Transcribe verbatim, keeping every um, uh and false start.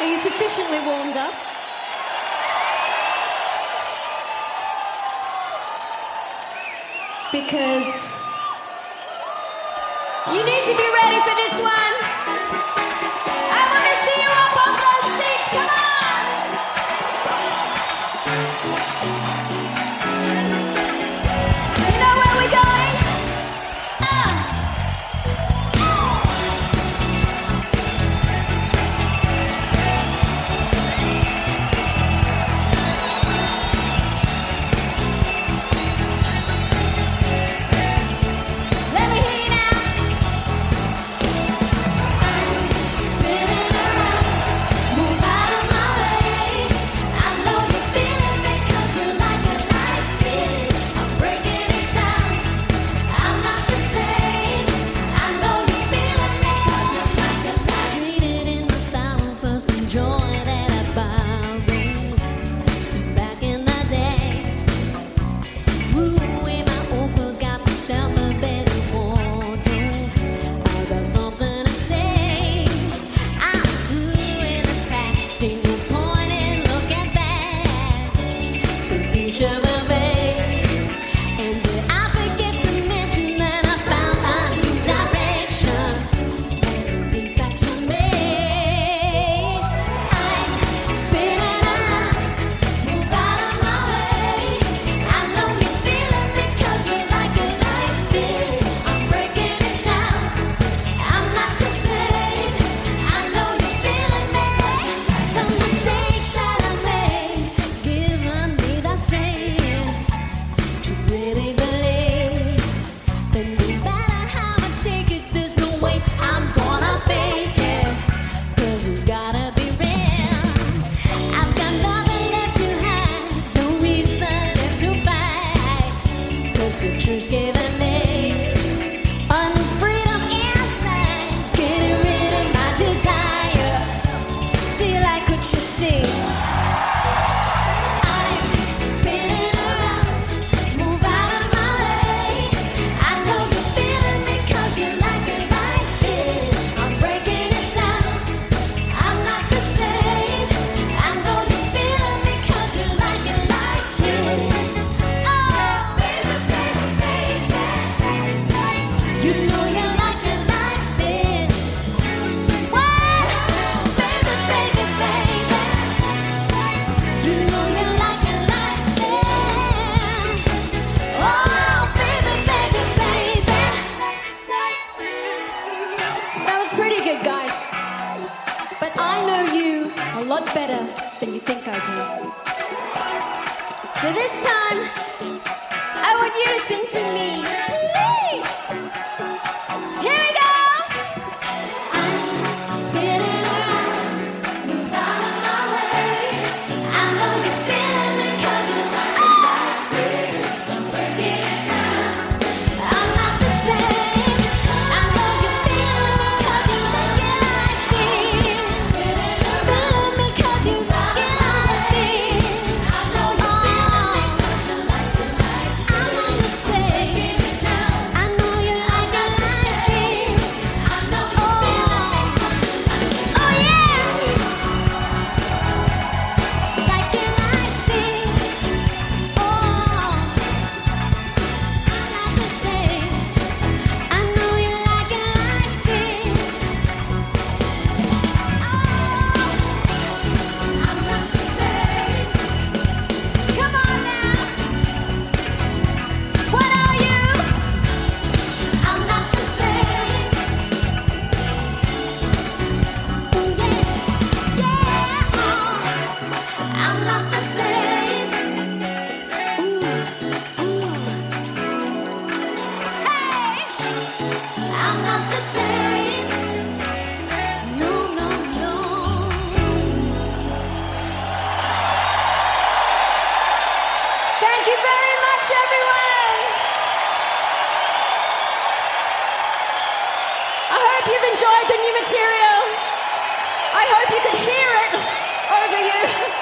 Are you sufficiently warmed up? Because you need to be ready for this one. I want to see you up off those seats. Come on. You know where we're going? Uh. Let me hear you now. Spinning around, move out of my way. I know you're feeling me 'cause you like it like this. I'm breaking it down. I'm not the same. I know you're feeling me 'cause you like it like this. Treated in the style for some joy that I borrowed back in the day. Threw away my old clothes, got myself a better wardrobe. I got something to say. I'm doing the past, and you point and look at that. The future will be. And did I forget to mention that I found a new direction? And it leads back to me. I'm spinning around, move out of my way. I know you're feeling me 'cause you like it like this. I'm breaking it down. I'm not the same. I know you're feeling me. The mistakes that I made, giving me the strength to really believe. Then no matter how I take it, there's no way I'm gonna fake it. 'Cause it's gotta be real. I've got nothing left to hide, no reason left to fight. 'Cause the truth's giving me a new freedom inside, getting rid of my desire. Do you like what you see? I'm spinning around, move out of my way. I know you're feeling me 'cause you like it like this. I'm breaking it down. I'm not the same. I know you're feeling me 'cause you like it like this. Oh, baby, baby, baby. You know you like it like this. What? Baby, baby, baby. You know you like it like this. Oh, baby, baby, baby. That was pretty good, guys. But I know you a lot better than you think I do. So this time, I want you to sing for me. Please. Here we go. Spinning around, move out of my way. I know you're feeling me 'cause you like it like this. I'm breaking it down. I'm not the same. I know you're feeling me 'cause you like it like this. Feeling me 'cause you like it like this. I know you're feeling me 'cause you like it like this. I'm not the same. I know you like it like this. I know you're feeling me 'cause you like it. Oh yeah. Like it like this. Oh, I'm not the same. I know you like it like this. Oh, I'm not the same. Come on now. What are you? I'm not the same. Oh yeah, yeah. I'm not the same. Ooh, ooh. Hey, I'm not the same. No, no, no. Thank you very much, everyone. I hope you've enjoyed the new material. I hope you can hear it over you.